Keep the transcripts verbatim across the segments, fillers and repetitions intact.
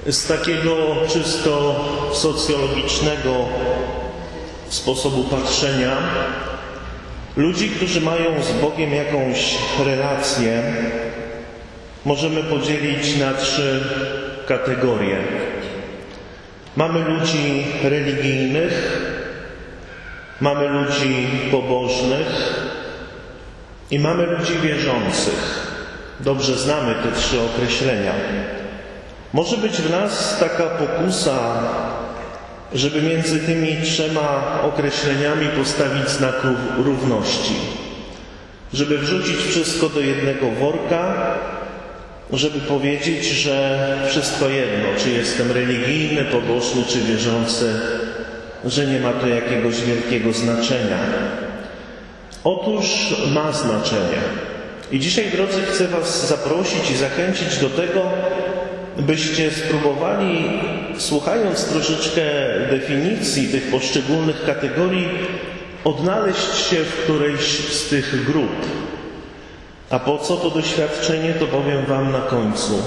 Z takiego czysto socjologicznego sposobu patrzenia ludzi, którzy mają z Bogiem jakąś relację, możemy podzielić na trzy kategorie. Mamy ludzi religijnych, mamy ludzi pobożnych i mamy ludzi wierzących. Dobrze znamy te trzy określenia. Może być w nas taka pokusa, żeby między tymi trzema określeniami postawić znak równości. Żeby wrzucić wszystko do jednego worka, żeby powiedzieć, że wszystko jedno, czy jestem religijny, pobożny, czy wierzący, że nie ma to jakiegoś wielkiego znaczenia. Otóż ma znaczenie. I dzisiaj, drodzy, chcę Was zaprosić i zachęcić do tego, byście spróbowali, słuchając troszeczkę definicji tych poszczególnych kategorii, odnaleźć się w którejś z tych grup. A po co to doświadczenie, to powiem Wam na końcu.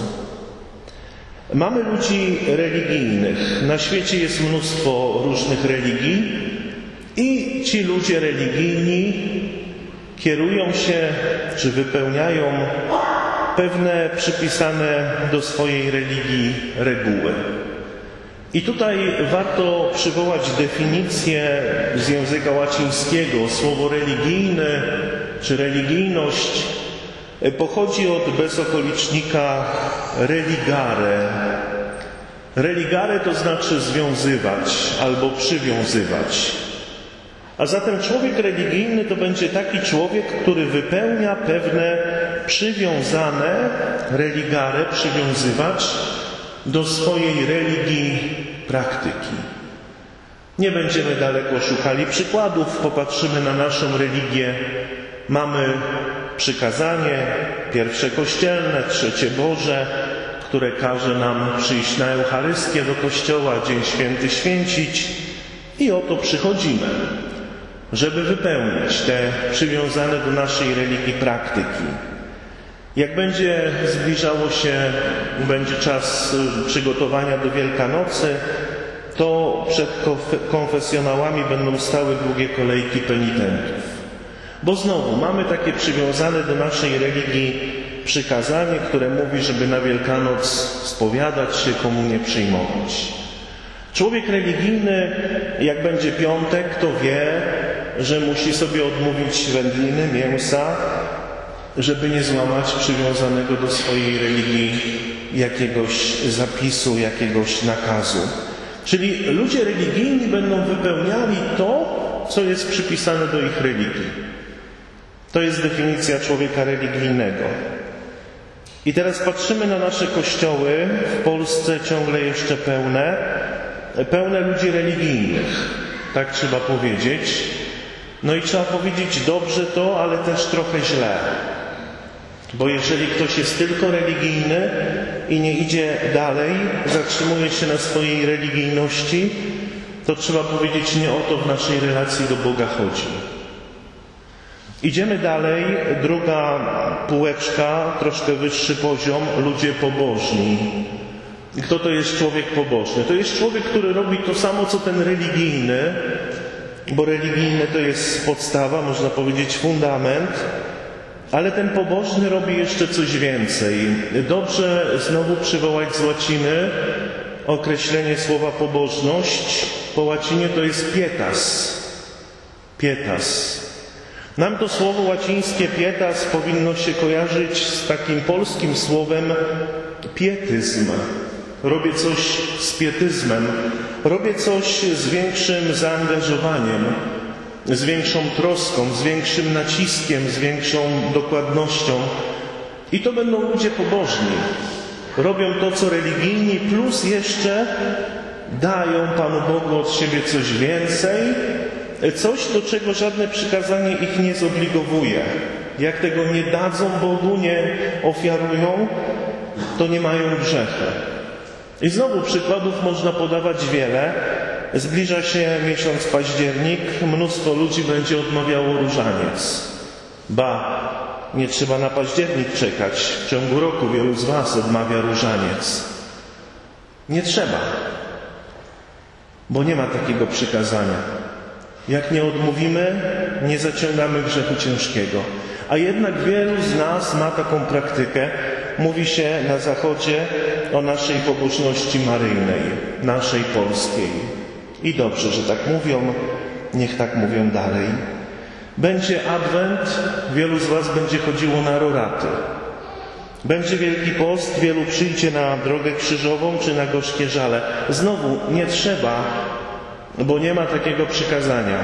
Mamy ludzi religijnych. Na świecie jest mnóstwo różnych religii i ci ludzie religijni kierują się, czy wypełniają pewne przypisane do swojej religii reguły. I tutaj warto przywołać definicję z języka łacińskiego. Słowo religijny czy religijność pochodzi od bezokolicznika religare. Religare to znaczy związywać albo przywiązywać. A zatem człowiek religijny to będzie taki człowiek, który wypełnia pewne przywiązane, religare, przywiązywać do swojej religii praktyki. Nie będziemy daleko szukali przykładów, popatrzymy na naszą religię. Mamy przykazanie, pierwsze kościelne, trzecie Boże, które każe nam przyjść na Eucharystię do kościoła, Dzień Święty święcić i oto przychodzimy, żeby wypełnić te przywiązane do naszej religii praktyki. Jak będzie zbliżało się, będzie czas przygotowania do Wielkanocy, to przed konfesjonałami będą stały długie kolejki penitentów. Bo znowu mamy takie przywiązane do naszej religii przykazanie, które mówi, żeby na Wielkanoc spowiadać się, komunię przyjmować. Człowiek religijny, jak będzie piątek, to wie, że musi sobie odmówić wędliny, mięsa, żeby nie złamać przywiązanego do swojej religii jakiegoś zapisu, jakiegoś nakazu. Czyli ludzie religijni będą wypełniali to, co jest przypisane do ich religii. To jest definicja człowieka religijnego. I teraz patrzymy na nasze kościoły, w Polsce ciągle jeszcze pełne, pełne ludzi religijnych, tak trzeba powiedzieć. No i trzeba powiedzieć dobrze to, ale też trochę źle. Bo jeżeli ktoś jest tylko religijny i nie idzie dalej, zatrzymuje się na swojej religijności, to trzeba powiedzieć, nie o to w naszej relacji do Boga chodzi. Idziemy dalej, druga półeczka, troszkę wyższy poziom, ludzie pobożni. I kto to jest człowiek pobożny? To jest człowiek, który robi to samo, co ten religijny, bo religijny to jest podstawa, można powiedzieć fundament, ale ten pobożny robi jeszcze coś więcej. Dobrze znowu przywołać z łaciny określenie słowa pobożność. Po łacinie to jest pietas. Pietas. Nam to słowo łacińskie pietas powinno się kojarzyć z takim polskim słowem pietyzm. Robię coś z pietyzmem. Robię coś z większym zaangażowaniem, z większą troską, z większym naciskiem, z większą dokładnością. I to będą ludzie pobożni. Robią to, co religijni, plus jeszcze dają Panu Bogu od siebie coś więcej, coś, do czego żadne przykazanie ich nie zobligowuje. Jak tego nie dadzą Bogu, nie ofiarują, to nie mają grzechu. I znowu przykładów można podawać wiele. Zbliża się miesiąc październik, mnóstwo ludzi będzie odmawiało różaniec. Ba, nie trzeba na październik czekać. W ciągu roku wielu z Was odmawia różaniec. Nie trzeba, bo nie ma takiego przykazania. Jak nie odmówimy, nie zaciągamy grzechu ciężkiego. A jednak wielu z nas ma taką praktykę. Mówi się na Zachodzie o naszej pobożności maryjnej, naszej polskiej. I dobrze, że tak mówią, niech tak mówią dalej. Będzie Adwent, wielu z was będzie chodziło na roraty. Będzie Wielki Post, wielu przyjdzie na drogę krzyżową czy na gorzkie żale. Znowu, nie trzeba, bo nie ma takiego przykazania.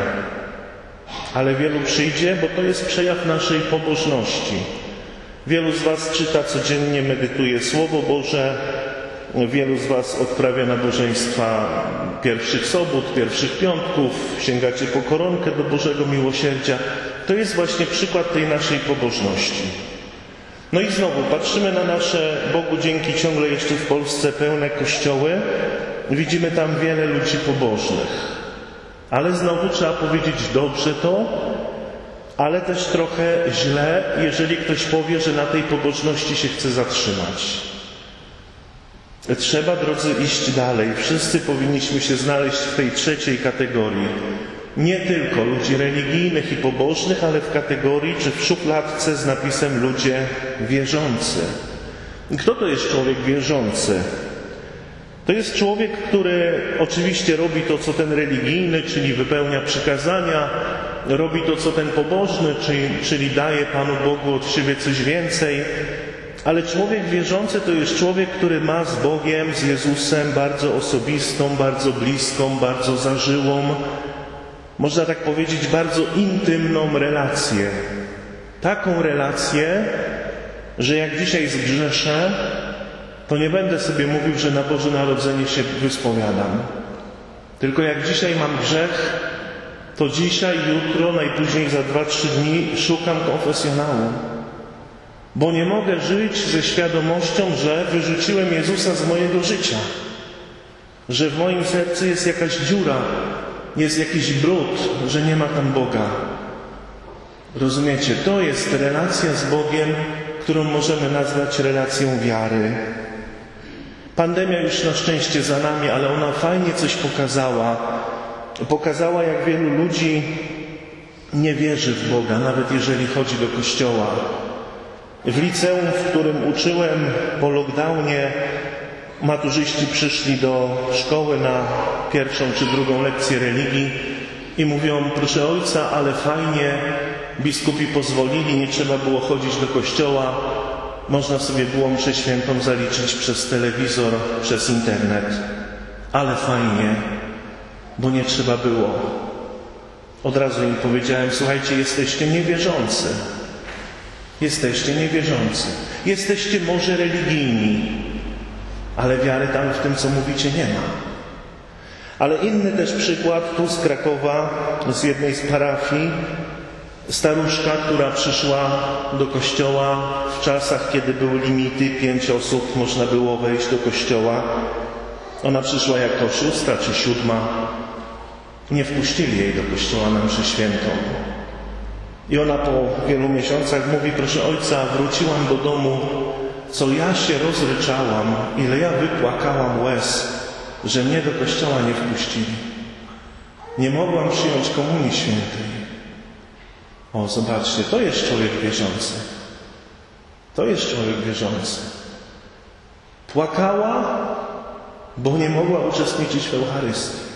Ale wielu przyjdzie, bo to jest przejaw naszej pobożności. Wielu z was czyta codziennie, medytuje Słowo Boże. Wielu z was odprawia nabożeństwa pierwszych sobót, pierwszych piątków. Sięgacie po koronkę do Bożego Miłosierdzia. To jest właśnie przykład tej naszej pobożności. No i znowu patrzymy na nasze, Bogu dzięki, ciągle jeszcze w Polsce pełne kościoły. Widzimy tam wiele ludzi pobożnych. Ale znowu trzeba powiedzieć dobrze to, ale też trochę źle, jeżeli ktoś powie, że na tej pobożności się chce zatrzymać. Trzeba, drodzy, iść dalej. Wszyscy powinniśmy się znaleźć w tej trzeciej kategorii. Nie tylko ludzi religijnych i pobożnych, ale w kategorii czy w szufladce z napisem ludzie wierzący. Kto to jest człowiek wierzący? To jest człowiek, który oczywiście robi to, co ten religijny, czyli wypełnia przykazania, robi to, co ten pobożny, czyli, czyli daje Panu Bogu od siebie coś więcej. Ale człowiek wierzący to jest człowiek, który ma z Bogiem, z Jezusem bardzo osobistą, bardzo bliską, bardzo zażyłą, można tak powiedzieć, bardzo intymną relację. Taką relację, że jak dzisiaj zgrzeszę, to nie będę sobie mówił, że na Boże Narodzenie się wyspowiadam. Tylko jak dzisiaj mam grzech, to dzisiaj, jutro, najpóźniej za dwa, trzy dni szukam konfesjonału. Bo nie mogę żyć ze świadomością, że wyrzuciłem Jezusa z mojego życia. Że w moim sercu jest jakaś dziura, jest jakiś brud, że nie ma tam Boga. Rozumiecie? To jest relacja z Bogiem, którą możemy nazwać relacją wiary. Pandemia już na szczęście za nami, ale ona fajnie coś pokazała. Pokazała, jak wielu ludzi nie wierzy w Boga, nawet jeżeli chodzi do kościoła. W liceum, w którym uczyłem, po lockdownie maturzyści przyszli do szkoły na pierwszą czy drugą lekcję religii i mówią: proszę ojca, ale fajnie, biskupi pozwolili, nie trzeba było chodzić do kościoła, można sobie było mszę świętą zaliczyć przez telewizor, przez internet. Ale fajnie, bo nie trzeba było. Od razu im powiedziałem: słuchajcie, jesteście niewierzący. Jesteście niewierzący. Jesteście może religijni, ale wiary tam w tym, co mówicie, nie ma. Ale inny też przykład, tu z Krakowa, z jednej z parafii, staruszka, która przyszła do kościoła w czasach, kiedy były limity, pięć osób można było wejść do kościoła. Ona przyszła jako szósta czy siódma. Nie wpuścili jej do kościoła na mszę świętą. I ona po wielu miesiącach mówi: proszę ojca, wróciłam do domu, co ja się rozryczałam, ile ja wypłakałam łez, że mnie do kościoła nie wpuścili. Nie mogłam przyjąć komunii świętej. O, zobaczcie, to jest człowiek wierzący. To jest człowiek wierzący. Płakała, bo nie mogła uczestniczyć w Eucharystii.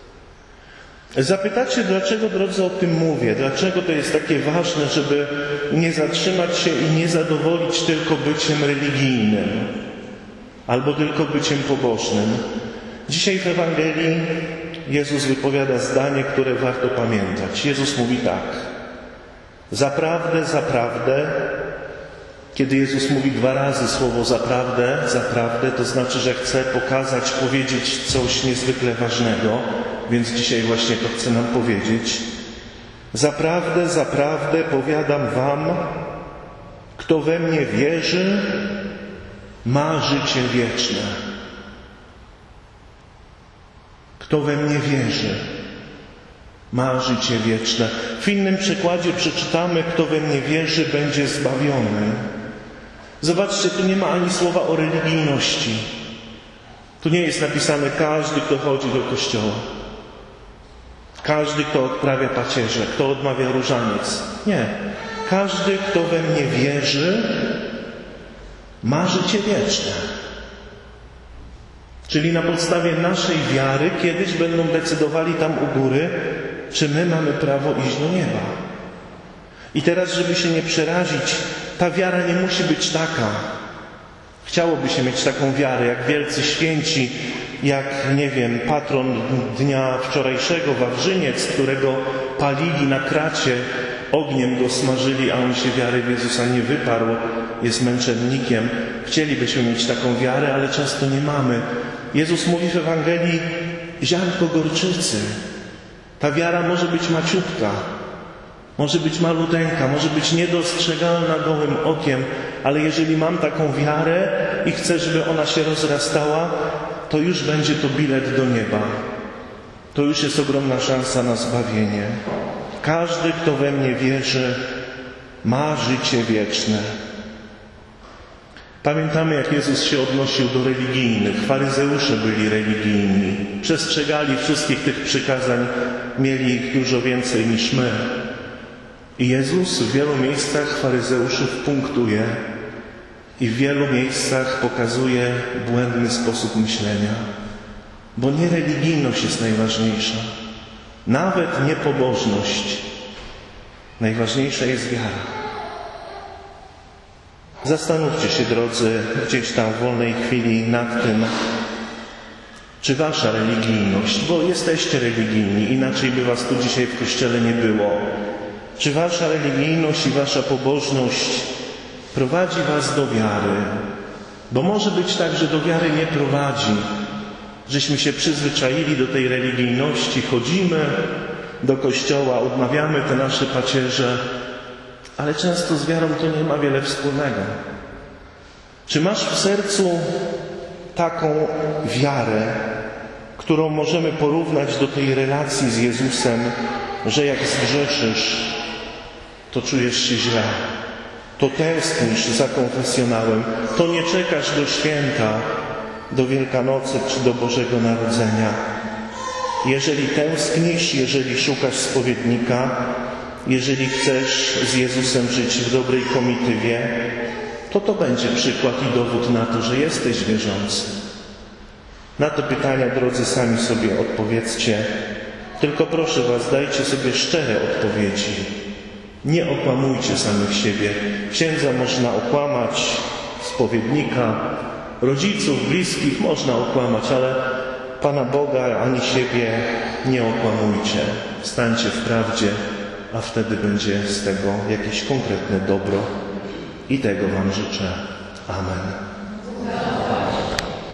Zapytacie, dlaczego, drodzy, o tym mówię? Dlaczego to jest takie ważne, żeby nie zatrzymać się i nie zadowolić tylko byciem religijnym albo tylko byciem pobożnym? Dzisiaj w Ewangelii Jezus wypowiada zdanie, które warto pamiętać. Jezus mówi tak: zaprawdę, zaprawdę. Kiedy Jezus mówi dwa razy słowo zaprawdę, zaprawdę, to znaczy, że chce pokazać, powiedzieć coś niezwykle ważnego, więc dzisiaj właśnie to chce nam powiedzieć. Zaprawdę, zaprawdę powiadam wam, kto we mnie wierzy, ma życie wieczne. Kto we mnie wierzy, ma życie wieczne. W innym przykładzie przeczytamy: kto we mnie wierzy, będzie zbawiony. Zobaczcie, tu nie ma ani słowa o religijności. Tu nie jest napisane każdy, kto chodzi do kościoła. Każdy, kto odprawia pacierze, kto odmawia różaniec. Nie. Każdy, kto we mnie wierzy, ma życie wieczne. Czyli na podstawie naszej wiary kiedyś będą decydowali tam u góry, czy my mamy prawo iść do nieba. I teraz, żeby się nie przerazić, ta wiara nie musi być taka. Chciałoby się mieć taką wiarę, jak wielcy święci, jak, nie wiem, patron dnia wczorajszego, Wawrzyniec, którego palili na kracie, ogniem go smażyli, a on się wiary w Jezusa nie wyparł, jest męczennikiem. Chcielibyśmy mieć taką wiarę, ale często nie mamy. Jezus mówi w Ewangelii: ziarnko gorczycy. Ta wiara może być maciutka, może być maluteńka, może być niedostrzegalna gołym okiem, ale jeżeli mam taką wiarę i chcę, żeby ona się rozrastała, to już będzie to bilet do nieba. To już jest ogromna szansa na zbawienie. Każdy, kto we mnie wierzy, ma życie wieczne. Pamiętamy, jak Jezus się odnosił do religijnych. Faryzeusze byli religijni. Przestrzegali wszystkich tych przykazań. Mieli ich dużo więcej niż my. I Jezus w wielu miejscach faryzeuszów punktuje i w wielu miejscach pokazuje błędny sposób myślenia. Bo nie religijność jest najważniejsza. Nawet nie pobożność. Najważniejsza jest wiara. Zastanówcie się, drodzy, gdzieś tam w wolnej chwili nad tym, czy wasza religijność, bo jesteście religijni, inaczej by was tu dzisiaj w kościele nie było, czy wasza religijność i wasza pobożność prowadzi was do wiary? Bo może być tak, że do wiary nie prowadzi. Żeśmy się przyzwyczaili do tej religijności, chodzimy do kościoła, odmawiamy te nasze pacierze, ale często z wiarą to nie ma wiele wspólnego. Czy masz w sercu taką wiarę, którą możemy porównać do tej relacji z Jezusem, że jak zgrzeszysz, to czujesz się źle, to tęsknisz za konfesjonałem, to nie czekasz do święta, do Wielkanocy czy do Bożego Narodzenia. Jeżeli tęsknisz, jeżeli szukasz spowiednika, jeżeli chcesz z Jezusem żyć w dobrej komitywie, to to będzie przykład i dowód na to, że jesteś wierzący. Na te pytania, drodzy, sami sobie odpowiedzcie. Tylko proszę was, dajcie sobie szczere odpowiedzi. Nie okłamujcie samych siebie. Księdza można okłamać, spowiednika, rodziców, bliskich można okłamać, ale Pana Boga ani siebie nie okłamujcie. Stańcie w prawdzie, a wtedy będzie z tego jakieś konkretne dobro. I tego wam życzę. Amen.